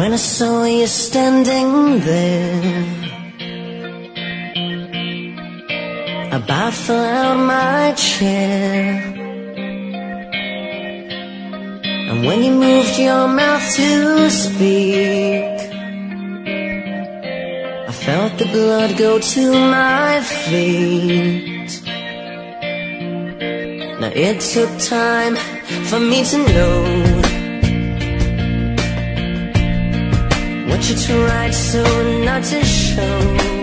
When I saw you standing there, I about fell out of my chair. And when you moved your mouth to speak, I felt the blood go to my feet. Now it took time for me to know what you tried so not to show.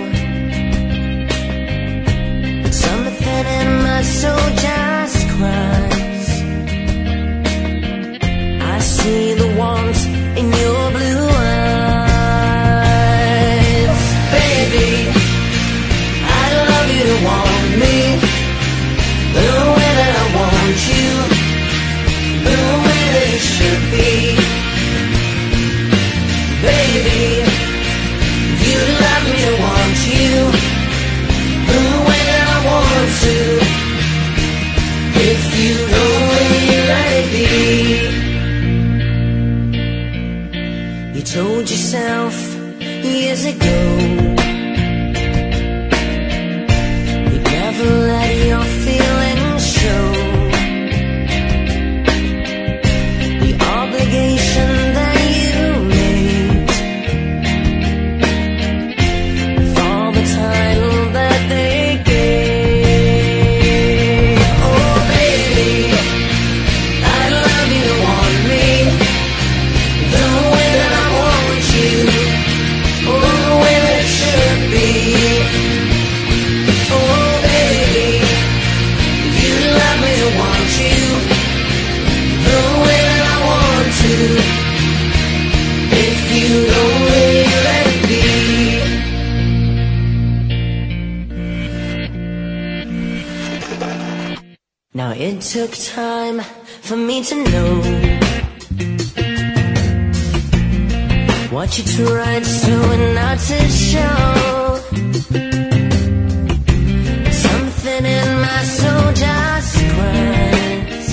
But something in my soul just cries. I see the warmth in your blue eyes. Baby, I'd love you to want me the way that I want you, the way that it should be. Baby, you'd love me to want you the way that I want to, if you'd only let it be. You told yourself years ago you'd never let your feelings show. The obligation that you made for the title that they gave. Oh baby, I'd love you to want me the way that I want you, oh the way that it should be. Oh baby, you'd love me to want you the way that I want to, if you'd only let it be. Now it took time for me to know what you tried so not to show. Something in my soul just cries.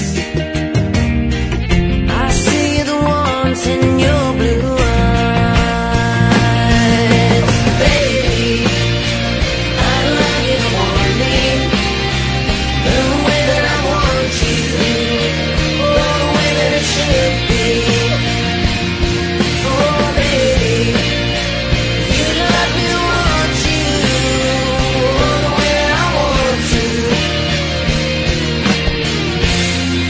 I see the warmth in your blue eyes. Baby, I'd love you to want me the way that I want you, oh, the way that it should be. Oh baby, you'd love me to want you, oh, the way that I want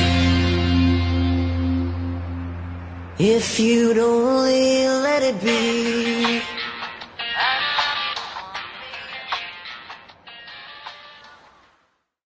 to, if you'd only let it be.